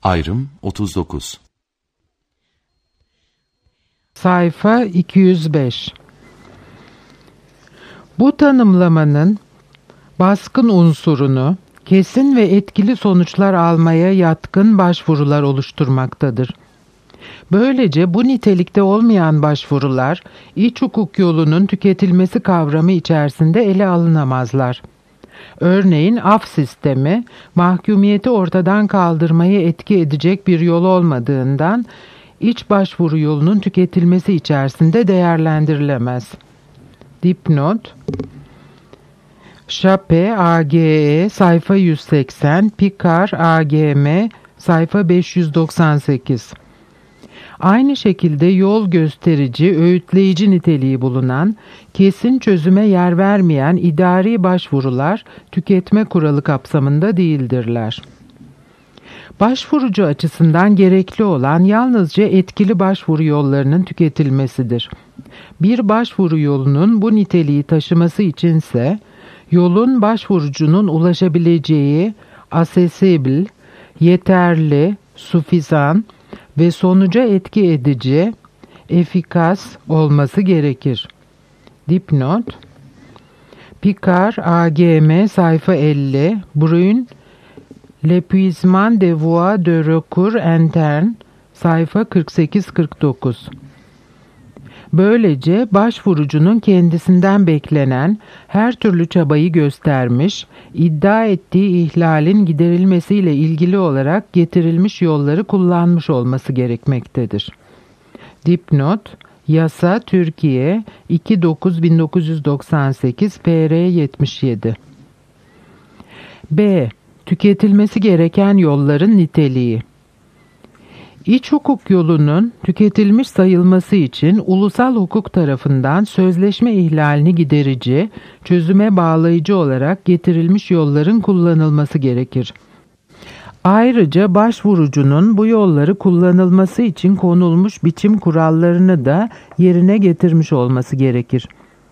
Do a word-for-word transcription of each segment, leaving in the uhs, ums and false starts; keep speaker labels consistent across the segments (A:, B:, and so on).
A: Ayrım otuz dokuz.
B: Sayfa iki yüz beş. Bu tanımlamanın baskın unsurunu kesin ve etkili sonuçlar almaya yatkın başvurular oluşturmaktadır. Böylece bu nitelikte olmayan başvurular iç hukuk yolunun tüketilmesi kavramı içerisinde ele alınamazlar. Örneğin af sistemi, mahkumiyeti ortadan kaldırmayı etki edecek bir yol olmadığından iç başvuru yolunun tüketilmesi içerisinde değerlendirilemez. Dipnot: Şape A G E sayfa yüz seksen, Pikar A G M sayfa beş yüz doksan sekiz. Aynı şekilde yol gösterici, öğütleyici niteliği bulunan, kesin çözüme yer vermeyen idari başvurular tüketme kuralı kapsamında değildirler. Başvurucu açısından gerekli olan yalnızca etkili başvuru yollarının tüketilmesidir. Bir başvuru yolunun bu niteliği taşıması içinse, yolun başvurucunun ulaşabileceği accessible, yeterli, suffisan ve sonuca etki edici, efikas olması gerekir. Dipnot: Pikar A G M sayfa elli, Brun, L'épuisement des voies de recours interne sayfa kırk sekiz kırk dokuz. Böylece başvurucunun kendisinden beklenen her türlü çabayı göstermiş, iddia ettiği ihlalin giderilmesiyle ilgili olarak getirilmiş yolları kullanmış olması gerekmektedir. Dipnot: Yasa Türkiye iki dokuz bin dokuz yüz doksan sekiz P R yetmiş yedi. B. Tüketilmesi gereken yolların niteliği. İç hukuk yolunun tüketilmiş sayılması için ulusal hukuk tarafından sözleşme ihlalini giderici, çözüme bağlayıcı olarak getirilmiş yolların kullanılması gerekir. Ayrıca başvurucunun bu yolları kullanılması için konulmuş biçim kurallarını da yerine getirmiş olması gerekir.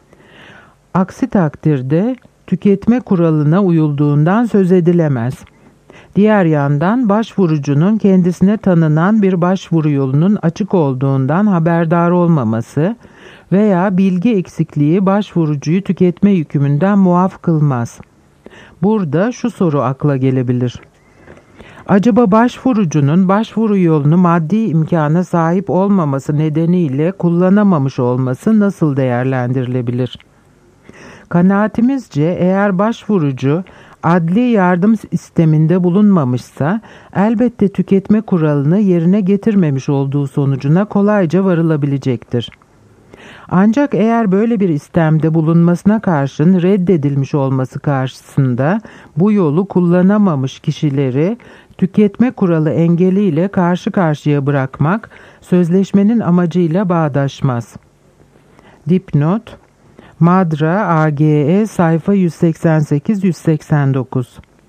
B: Aksi takdirde tüketme kuralına uyulduğundan söz edilemez. Diğer yandan başvurucunun kendisine tanınan bir başvuru yolunun açık olduğundan haberdar olmaması veya bilgi eksikliği başvurucuyu tüketme yükümünden muaf kılmaz. Burada şu soru akla gelebilir: Acaba başvurucunun başvuru yolunu maddi imkana sahip olmaması nedeniyle kullanamamış olması nasıl değerlendirilebilir? Kanaatimizce eğer başvurucu adli yardım sisteminde bulunmamışsa elbette tüketme kuralını yerine getirmemiş olduğu sonucuna kolayca varılabilecektir. Ancak eğer böyle bir istemde bulunmasına karşın reddedilmiş olması karşısında bu yolu kullanamamış kişileri tüketme kuralı engeliyle karşı karşıya bırakmak sözleşmenin amacıyla bağdaşmaz. Dipnot: Madra A G E sayfa yüz seksen sekiz yüz seksen dokuz.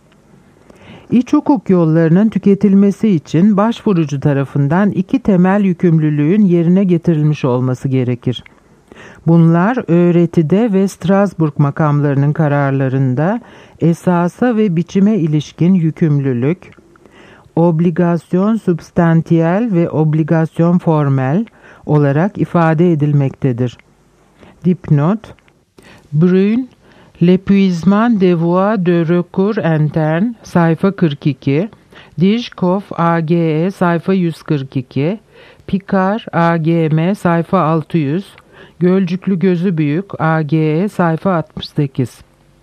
B: İç hukuk yollarının tüketilmesi için başvurucu tarafından iki temel yükümlülüğün yerine getirilmiş olması gerekir. Bunlar öğretide ve Strasbourg makamlarının kararlarında esasa ve biçime ilişkin yükümlülük, obligasyon substantiel ve obligasyon formel olarak ifade edilmektedir. Dipnot: Brun, L'épuisement des voies de recours interne sayfa kırk iki, Dijkov A G E sayfa yüz kırk iki, Pikar A G M sayfa altı yüz, Gölcüklü Gözü Büyük A G E sayfa altmış sekiz.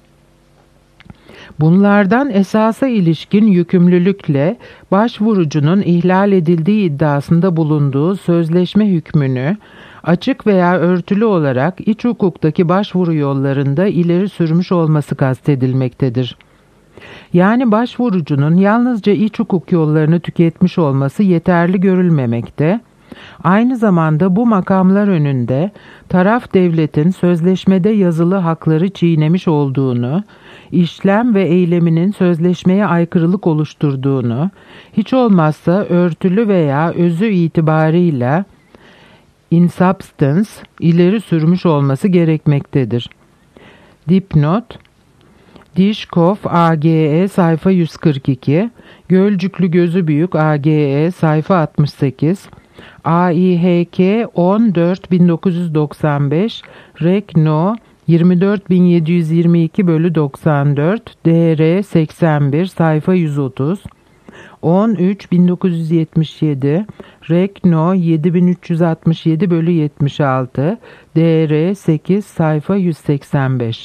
B: Bunlardan esasa ilişkin yükümlülükle başvurucunun ihlal edildiği iddiasında bulunduğu sözleşme hükmünü açık veya örtülü olarak iç hukuktaki başvuru yollarında ileri sürmüş olması kastedilmektedir. Yani başvurucunun yalnızca iç hukuk yollarını tüketmiş olması yeterli görülmemekte, aynı zamanda bu makamlar önünde taraf devletin sözleşmede yazılı hakları çiğnemiş olduğunu, işlem ve eyleminin sözleşmeye aykırılık oluşturduğunu, hiç olmazsa örtülü veya özü itibarıyla in substance ileri sürmüş olması gerekmektedir. Dipnot: Dijkov A G E sayfa yüz kırk iki, Gölcüklü Gözü Büyük A G E sayfa altmış sekiz, A İ H K on dört bin dokuz yüz doksan beş, Rek No yirmi dört bin yedi yüz yirmi iki bölü doksan dört, D R seksen bir sayfa yüz otuz, on üç bin dokuz yüz yetmiş yedi, Rek No yedi bin üç yüz altmış yedi bölü yetmiş altı, D R sekiz sayfa yüz seksen beş.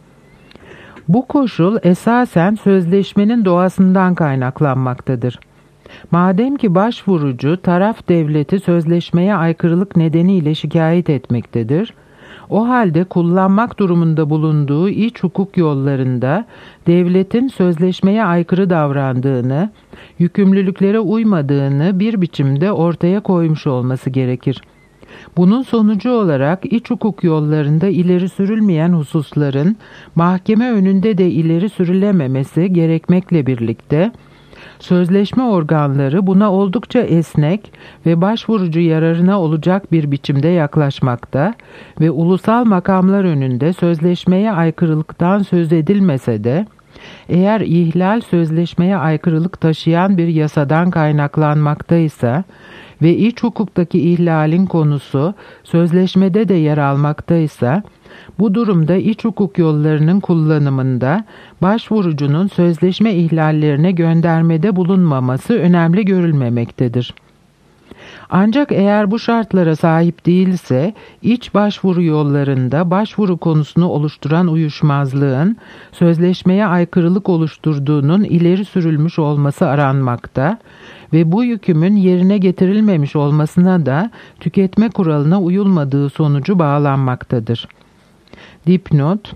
B: Bu koşul esasen sözleşmenin doğasından kaynaklanmaktadır. Madem ki başvurucu taraf devleti sözleşmeye aykırılık nedeniyle şikayet etmektedir, o halde kullanmak durumunda bulunduğu iç hukuk yollarında devletin sözleşmeye aykırı davrandığını, yükümlülüklere uymadığını bir biçimde ortaya koymuş olması gerekir. Bunun sonucu olarak iç hukuk yollarında ileri sürülmeyen hususların mahkeme önünde de ileri sürülememesi gerekmekle birlikte, sözleşme organları buna oldukça esnek ve başvurucu yararına olacak bir biçimde yaklaşmakta ve ulusal makamlar önünde sözleşmeye aykırılıktan söz edilmese de, eğer ihlal sözleşmeye aykırılık taşıyan bir yasadan kaynaklanmaktaysa ve iç hukuktaki ihlalin konusu sözleşmede de yer almaktaysa, bu durumda iç hukuk yollarının kullanımında başvurucunun sözleşme ihlallerine göndermede bulunmaması önemli görülmemektedir. Ancak eğer bu şartlara sahip değilse, iç başvuru yollarında başvuru konusunu oluşturan uyuşmazlığın sözleşmeye aykırılık oluşturduğunun ileri sürülmüş olması aranmakta ve bu yükümün yerine getirilmemiş olmasına da tüketme kuralına uyulmadığı sonucu bağlanmaktadır. Dipnot: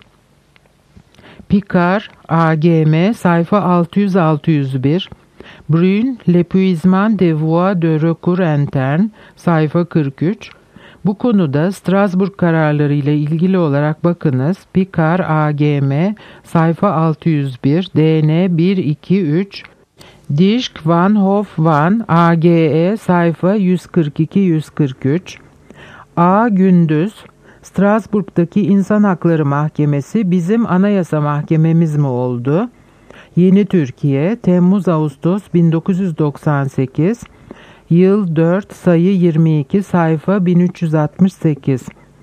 B: Picard, A G M sayfa altı yüz altı yüz bir, Brun, L'épuisement des voies de recours interne sayfa kırk üç. Bu konuda Strasbourg kararları ile ilgili olarak bakınız. Picard A G M sayfa altı yüz bir, D N bir iki üç, Dişk Van Hof Van A G E sayfa yüz kırk iki yüz kırk üç. A Gündüz, Strasbourg'daki İnsan Hakları Mahkemesi bizim anayasa mahkememiz mi oldu? Yeni Türkiye, Temmuz-Ağustos bin dokuz yüz doksan sekiz, yıl dört, sayı yirmi iki, sayfa bin üç yüz altmış sekiz.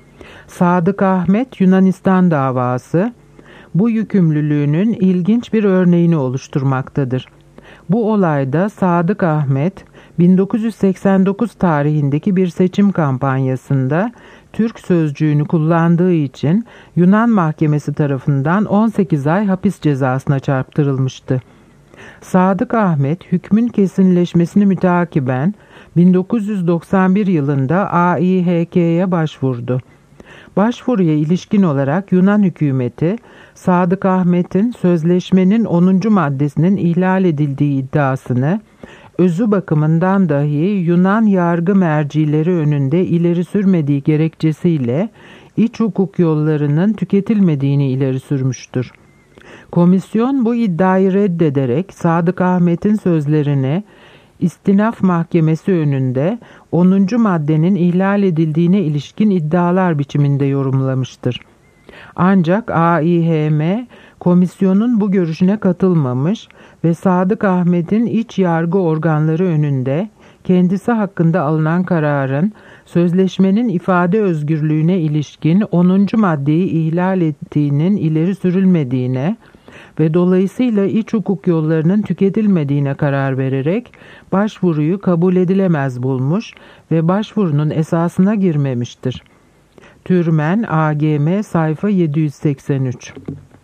B: Sadık Ahmet, Yunanistan davası, bu yükümlülüğünün ilginç bir örneğini oluşturmaktadır. Bu olayda Sadık Ahmet, bin dokuz yüz seksen dokuz tarihindeki bir seçim kampanyasında Türk sözcüğünü kullandığı için Yunan mahkemesi tarafından on sekiz ay hapis cezasına çarptırılmıştı. Sadık Ahmet hükmün kesinleşmesini müteakiben bin dokuz yüz doksan bir yılında A İ H K'ye başvurdu. Başvuruya ilişkin olarak Yunan hükümeti, Sadık Ahmet'in sözleşmenin onuncu maddesinin ihlal edildiği iddiasını, özü bakımından dahi Yunan yargı mercileri önünde ileri sürmediği gerekçesiyle iç hukuk yollarının tüketilmediğini ileri sürmüştür. Komisyon bu iddiayı reddederek Sadık Ahmet'in sözlerini İstinaf Mahkemesi önünde onuncu maddenin ihlal edildiğine ilişkin iddialar biçiminde yorumlamıştır. Ancak A İ H M komisyonun bu görüşüne katılmamış ve Sadık Ahmet'in iç yargı organları önünde kendisi hakkında alınan kararın sözleşmenin ifade özgürlüğüne ilişkin onuncu maddeyi ihlal ettiğinin ileri sürülmediğine ve dolayısıyla iç hukuk yollarının tüketilmediğine karar vererek başvuruyu kabul edilemez bulmuş ve başvurunun esasına girmemiştir. Türmen A G M sayfa yedi yüz seksen üç.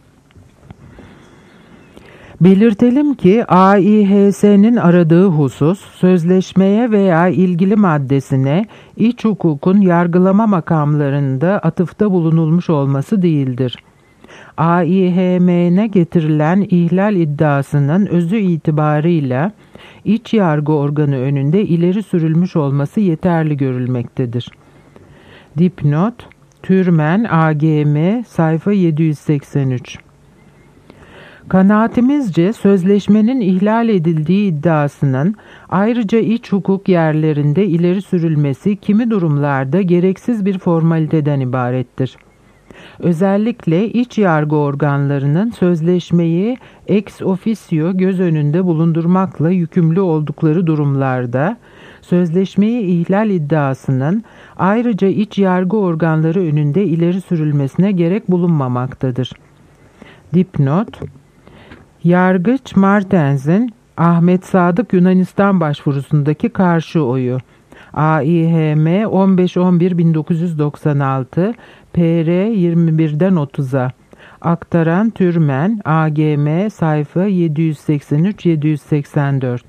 B: Belirtelim ki A İ H S'nin aradığı husus, sözleşmeye veya ilgili maddesine iç hukukun yargılama makamlarında atıfta bulunulmuş olması değildir. A İ H M'ne getirilen ihlal iddiasının özü itibarıyla iç yargı organı önünde ileri sürülmüş olması yeterli görülmektedir. Dipnot: Türmen A G M sayfa yedi yüz seksen üç. Kanaatimizce sözleşmenin ihlal edildiği iddiasının ayrıca iç hukuk yerlerinde ileri sürülmesi kimi durumlarda gereksiz bir formaliteden ibarettir. Özellikle iç yargı organlarının sözleşmeyi ex officio göz önünde bulundurmakla yükümlü oldukları durumlarda sözleşmeyi ihlal iddiasının ayrıca iç yargı organları önünde ileri sürülmesine gerek bulunmamaktadır. Dipnot: Yargıç Martens'in Ahmet Sadık Yunanistan başvurusundaki karşı oyu. A İ H M on beş on bir bin dokuz yüz doksan altı P R yirmi birden otuza. Aktaran Türmen A G M sayfa yedi yüz seksen üç yedi yüz seksen dört.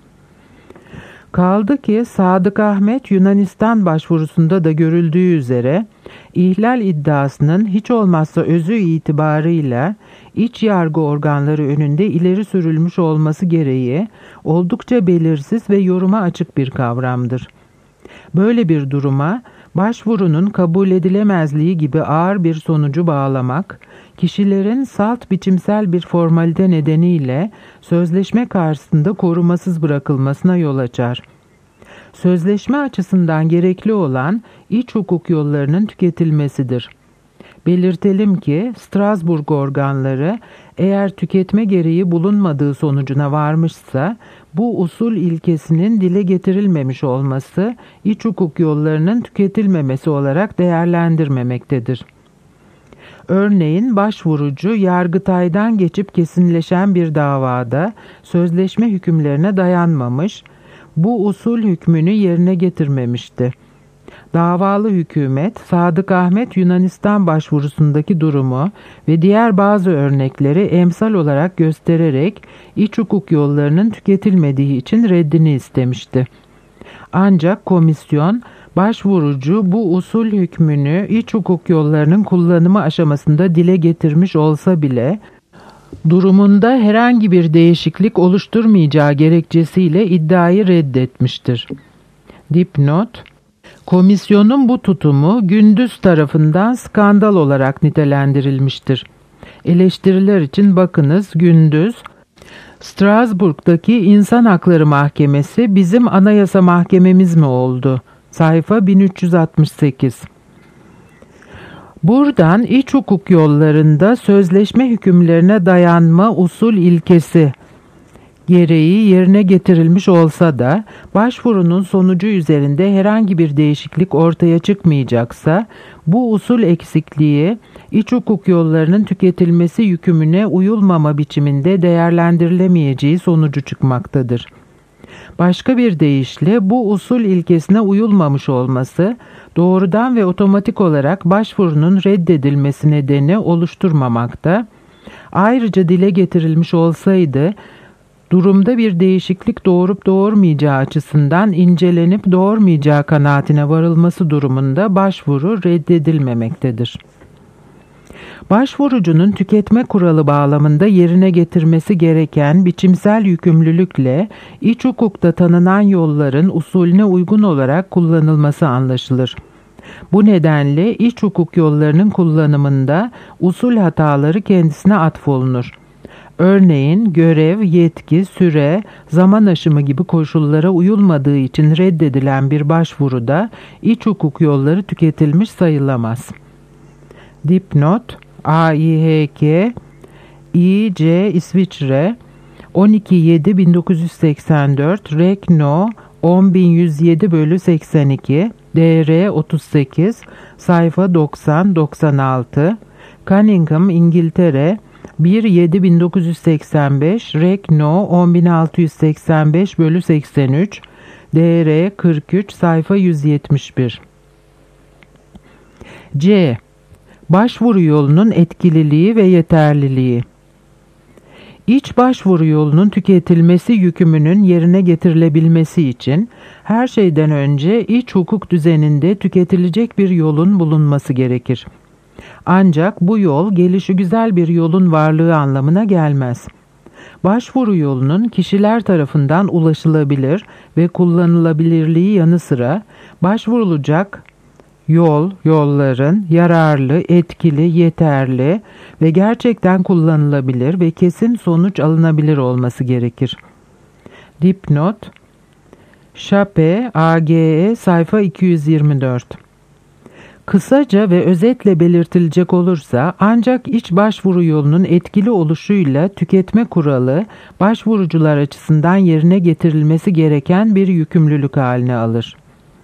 B: Kaldı ki Sadık Ahmet Yunanistan başvurusunda da görüldüğü üzere ihlal iddiasının hiç olmazsa özü itibarıyla iç yargı organları önünde ileri sürülmüş olması gereği oldukça belirsiz ve yoruma açık bir kavramdır. Böyle bir duruma başvurunun kabul edilemezliği gibi ağır bir sonucu bağlamak, kişilerin salt biçimsel bir formalite nedeniyle sözleşme karşısında korumasız bırakılmasına yol açar. Sözleşme açısından gerekli olan iç hukuk yollarının tüketilmesidir. Belirtelim ki Strasbourg organları eğer tüketme gereği bulunmadığı sonucuna varmışsa bu usul ilkesinin dile getirilmemiş olması iç hukuk yollarının tüketilmemesi olarak değerlendirmemektedir. Örneğin başvurucu Yargıtay'dan geçip kesinleşen bir davada sözleşme hükümlerine dayanmamış, bu usul hükmünü yerine getirmemişti. Davalı hükümet, Sadık Ahmet Yunanistan başvurusundaki durumu ve diğer bazı örnekleri emsal olarak göstererek iç hukuk yollarının tüketilmediği için reddini istemişti. Ancak komisyon, başvurucu bu usul hükmünü iç hukuk yollarının kullanımı aşamasında dile getirmiş olsa bile, durumunda herhangi bir değişiklik oluşturmayacağı gerekçesiyle iddiayı reddetmiştir. Dipnot: Komisyonun bu tutumu Gündüz tarafından skandal olarak nitelendirilmiştir. Eleştiriler için bakınız Gündüz, Strasbourg'daki İnsan Hakları Mahkemesi bizim Anayasa Mahkememiz mi oldu? Sayfa bin üç yüz altmış sekiz. Buradan iç hukuk yollarında sözleşme hükümlerine dayanma usul ilkesi gereği yerine getirilmiş olsa da başvurunun sonucu üzerinde herhangi bir değişiklik ortaya çıkmayacaksa bu usul eksikliği iç hukuk yollarının tüketilmesi yükümüne uyulmama biçiminde değerlendirilemeyeceği sonucu çıkmaktadır. Başka bir deyişle bu usul ilkesine uyulmamış olması doğrudan ve otomatik olarak başvurunun reddedilmesi nedeni oluşturmamakta. Ayrıca dile getirilmiş olsaydı durumda bir değişiklik doğurup doğurmayacağı açısından incelenip doğurmayacağı kanaatine varılması durumunda başvuru reddedilmemektedir. Başvurucunun tüketme kuralı bağlamında yerine getirmesi gereken biçimsel yükümlülükle iç hukukta tanınan yolların usulüne uygun olarak kullanılması anlaşılır. Bu nedenle iç hukuk yollarının kullanımında usul hataları kendisine atfolunur. Örneğin görev, yetki, süre, zaman aşımı gibi koşullara uyulmadığı için reddedilen bir başvuruda iç hukuk yolları tüketilmiş sayılamaz. Dipnot: A İ H K İ C İsviçre on iki yedi bin dokuz yüz seksen dört Rek No on bin yüz yedi bölü seksen iki D R otuz sekiz sayfa doksan doksan altı Cunningham İngiltere bir yedi bin dokuz yüz seksen beş Rek No on bin altı yüz seksen beş bölü seksen üç D R kırk üç sayfa yüz yetmiş bir. C. Başvuru yolunun etkililiği ve yeterliliği. İç başvuru yolunun tüketilmesi yükümünün yerine getirilebilmesi için her şeyden önce iç hukuk düzeninde tüketilecek bir yolun bulunması gerekir. Ancak bu yol gelişigüzel bir yolun varlığı anlamına gelmez. Başvuru yolunun kişiler tarafından ulaşılabilir ve kullanılabilirliği yanı sıra başvurulacak yol, yolların yararlı, etkili, yeterli ve gerçekten kullanılabilir ve kesin sonuç alınabilir olması gerekir. Dipnot: Şape, A G E sayfa iki yüz yirmi dört. Kısaca ve özetle belirtilecek olursa ancak iç başvuru yolunun etkili oluşuyla tüketme kuralı başvurucular açısından yerine getirilmesi gereken bir yükümlülük haline alır.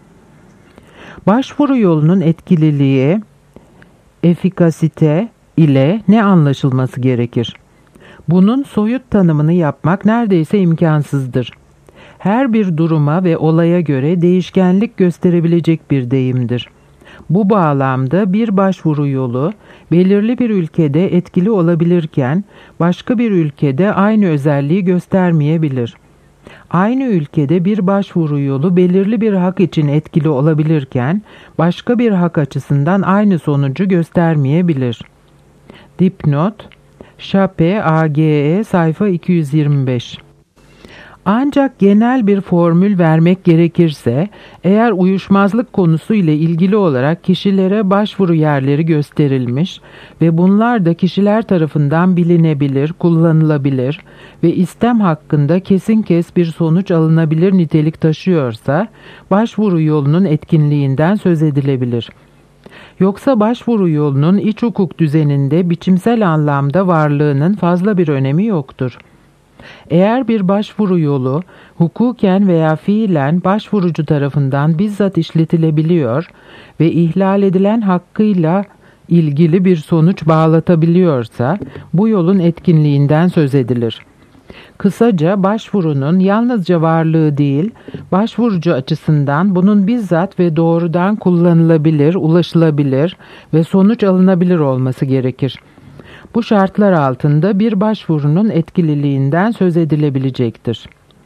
B: Başvuru yolunun etkililiği, efikasite ile ne anlaşılması gerekir? Bunun soyut tanımını yapmak neredeyse imkansızdır. Her bir duruma ve olaya göre değişkenlik gösterebilecek bir deyimdir. Bu bağlamda bir başvuru yolu belirli bir ülkede etkili olabilirken başka bir ülkede aynı özelliği göstermeyebilir. Aynı ülkede bir başvuru yolu belirli bir hak için etkili olabilirken başka bir hak açısından aynı sonucu göstermeyebilir. Dipnot Şape A G E sayfa iki yüz yirmi beş. Ancak genel bir formül vermek gerekirse, eğer uyuşmazlık konusu ile ilgili olarak kişilere başvuru yerleri gösterilmiş ve bunlar da kişiler tarafından bilinebilir, kullanılabilir ve istem hakkında kesin kes bir sonuç alınabilir nitelik taşıyorsa, başvuru yolunun etkinliğinden söz edilebilir. Yoksa başvuru yolunun iç hukuk düzeninde biçimsel anlamda varlığının fazla bir önemi yoktur. Eğer bir başvuru yolu hukuken veya fiilen başvurucu tarafından bizzat işletilebiliyor ve ihlal edilen hakkıyla ilgili bir sonuç bağlatabiliyorsa bu yolun etkinliğinden söz edilir. Kısaca başvurunun yalnızca varlığı değil, başvurucu açısından bunun bizzat ve doğrudan kullanılabilir, ulaşılabilir ve sonuç alınabilir olması gerekir. Bu şartlar altında bir başvurunun etkililiğinden söz edilebilecektir.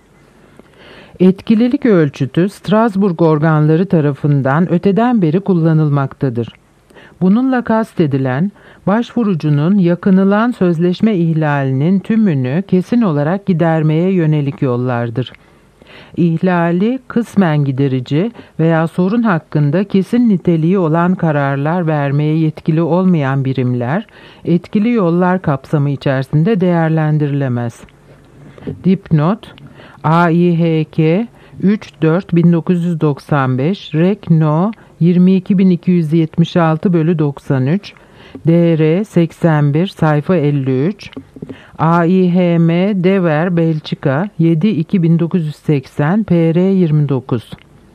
B: Etkililik ölçütü Strasbourg organları tarafından öteden beri kullanılmaktadır. Bununla kastedilen, başvurucunun yakınılan sözleşme ihlalinin tümünü kesin olarak gidermeye yönelik yollardır. İhlali kısmen giderici veya sorun hakkında kesin niteliği olan kararlar vermeye yetkili olmayan birimler, etkili yollar kapsamı içerisinde değerlendirilemez. Dipnot A İ H K üç dört bin dokuz yüz doksan beş Rek No yirmi iki bin iki yüz yetmiş altı bölü doksan üç D R seksen bir sayfa elli üç A İ H M Dever Belçika yedi iki bin dokuz yüz seksen P R yirmi dokuz.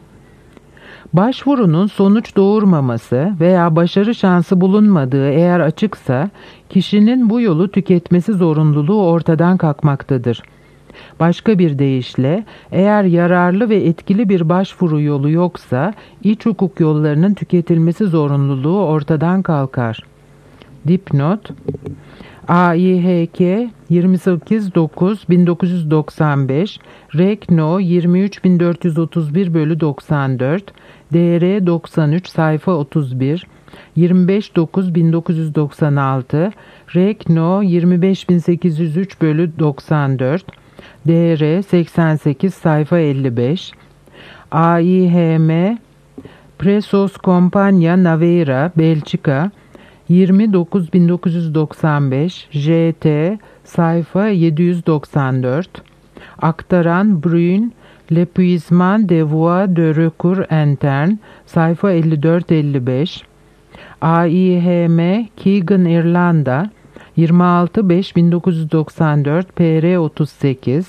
B: Başvurunun sonuç doğurmaması veya başarı şansı bulunmadığı eğer açıksa, kişinin bu yolu tüketmesi zorunluluğu ortadan kalkmaktadır. Başka bir deyişle, eğer yararlı ve etkili bir başvuru yolu yoksa, iç hukuk yollarının tüketilmesi zorunluluğu ortadan kalkar. Dipnot A İ H K yirmi sekiz dokuz bin dokuz yüz doksan beş Rek No yirmi üç bin dört yüz otuz bir bölü doksan dört D R doksan üç sayfa otuz bir yirmi beş dokuz bin dokuz yüz doksan altı Rek No yirmi beş bin sekiz yüz üç bölü doksan dört D R seksen sekiz sayfa elli beş A İ H M Presos Compania Naveira Belçika yirmi dokuz bin dokuz yüz doksan beş J T sayfa yedi yüz doksan dört Aktaran Brun L'épuisement des voies de recours interne sayfa elli dört elli beş A İ H M Keegan İrlanda yirmi altı beş bin dokuz yüz doksan dört P R otuz sekiz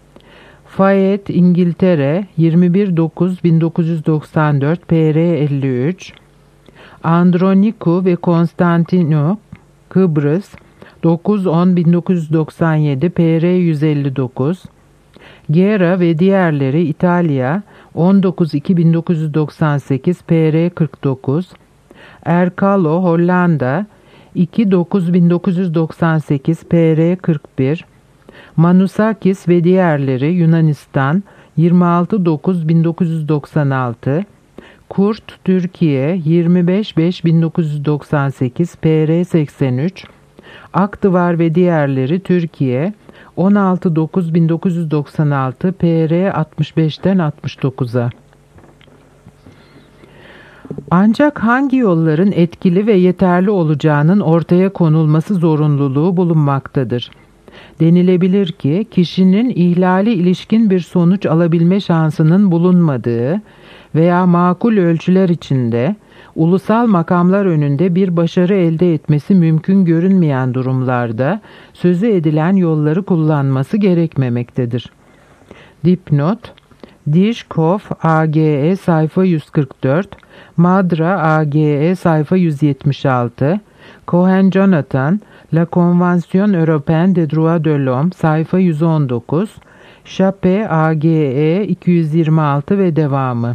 B: Fayet İngiltere yirmi bir dokuz bin dokuz yüz doksan dört P R elli üç Andronikou ve Konstantino Kıbrıs dokuz on bin dokuz yüz doksan yedi P R yüz elli dokuz Gera ve diğerleri İtalya on dokuz iki bin dokuz yüz doksan sekiz P R kırk dokuz Erkalo Hollanda iki dokuz bin dokuz yüz doksan sekiz P R kırk bir Manusakis ve diğerleri Yunanistan yirmi altı dokuz bin dokuz yüz doksan altı Kurt Türkiye yirmi beş beş bin dokuz yüz doksan sekiz P R seksen üç Aktıvar ve diğerleri Türkiye on altı dokuz bin dokuz yüz doksan altı P R altmış beşten altmış dokuza. Ancak hangi yolların etkili ve yeterli olacağının ortaya konulması zorunluluğu bulunmaktadır. Denilebilir ki kişinin ihlali ilişkin bir sonuç alabilme şansının bulunmadığı veya makul ölçüler içinde ulusal makamlar önünde bir başarı elde etmesi mümkün görünmeyen durumlarda sözü edilen yolları kullanması gerekmemektedir. Dipnot: Dishkov A G E sayfa yüz kırk dört, Madra A G E sayfa yüz yetmiş altı, Cohen Jonathan, La Convention Européenne des Droits de l'Homme sayfa yüz on dokuz, Chappé A G E iki yüz yirmi altı ve devamı.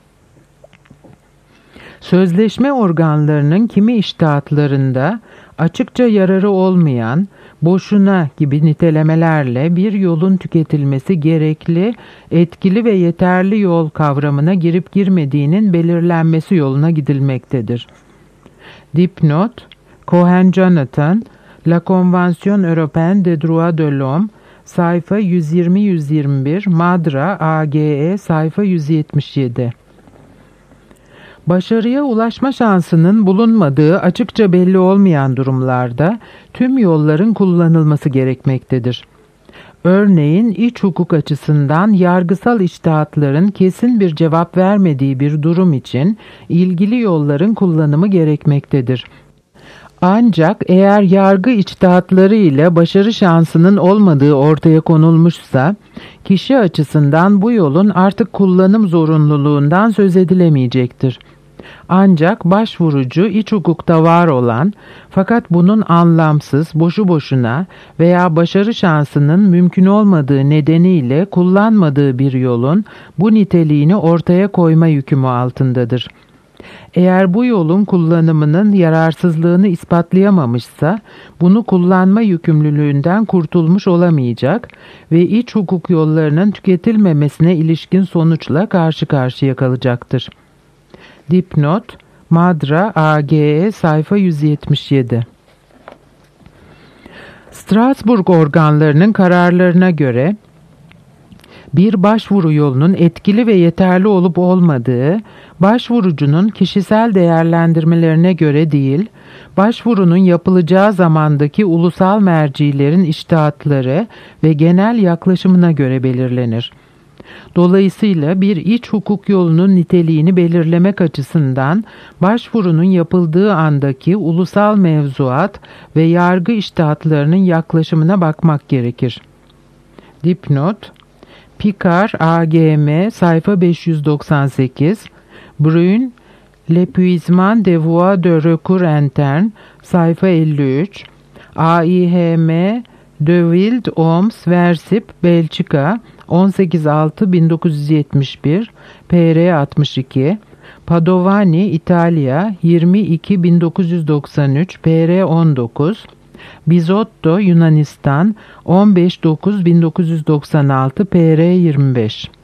B: Sözleşme organlarının kimi içtihatlarında açıkça yararı olmayan, boşuna gibi nitelemelerle bir yolun tüketilmesi gerekli, etkili ve yeterli yol kavramına girip girmediğinin belirlenmesi yoluna gidilmektedir. Dipnot: Cohen Jonathan, La Convention Européenne des Droits de l'Homme sayfa yüz yirmi yüz yirmi bir, Madra A G E sayfa yüz yetmiş yedi. Başarıya ulaşma şansının bulunmadığı açıkça belli olmayan durumlarda tüm yolların kullanılması gerekmektedir. Örneğin iç hukuk açısından yargısal içtihatların kesin bir cevap vermediği bir durum için ilgili yolların kullanımı gerekmektedir. Ancak eğer yargı içtihatları ile başarı şansının olmadığı ortaya konulmuşsa, kişi açısından bu yolun artık kullanım zorunluluğundan söz edilemeyecektir. Ancak başvurucu iç hukukta var olan fakat bunun anlamsız, boşu boşuna veya başarı şansının mümkün olmadığı nedeniyle kullanmadığı bir yolun bu niteliğini ortaya koyma yükümü altındadır. Eğer bu yolun kullanımının yararsızlığını ispatlayamamışsa, bunu kullanma yükümlülüğünden kurtulmuş olamayacak ve iç hukuk yollarının tüketilmemesine ilişkin sonuçla karşı karşıya kalacaktır. Dipnot: Madra A G E sayfa yüz yetmiş yedi. Strasbourg organlarının kararlarına göre, bir başvuru yolunun etkili ve yeterli olup olmadığı, başvurucunun kişisel değerlendirmelerine göre değil, başvurunun yapılacağı zamandaki ulusal mercilerin içtihatları ve genel yaklaşımına göre belirlenir. Dolayısıyla bir iç hukuk yolunun niteliğini belirlemek açısından başvurunun yapıldığı andaki ulusal mevzuat ve yargı içtihatlarının yaklaşımına bakmak gerekir. Dipnot: Picard A G M sayfa beş yüz doksan sekiz, Brun, L'épuisement des voies de recours interne sayfa elli üç, A I H M De Wild Oms Versip Belçika on sekiz altı bin dokuz yüz yetmiş bir, P R altmış iki, Padovani İtalya yirmi iki bin dokuz yüz doksan üç, P R on dokuz, Bizotto Yunanistan on beş dokuz bin dokuz yüz doksan altı, P R yirmi beş.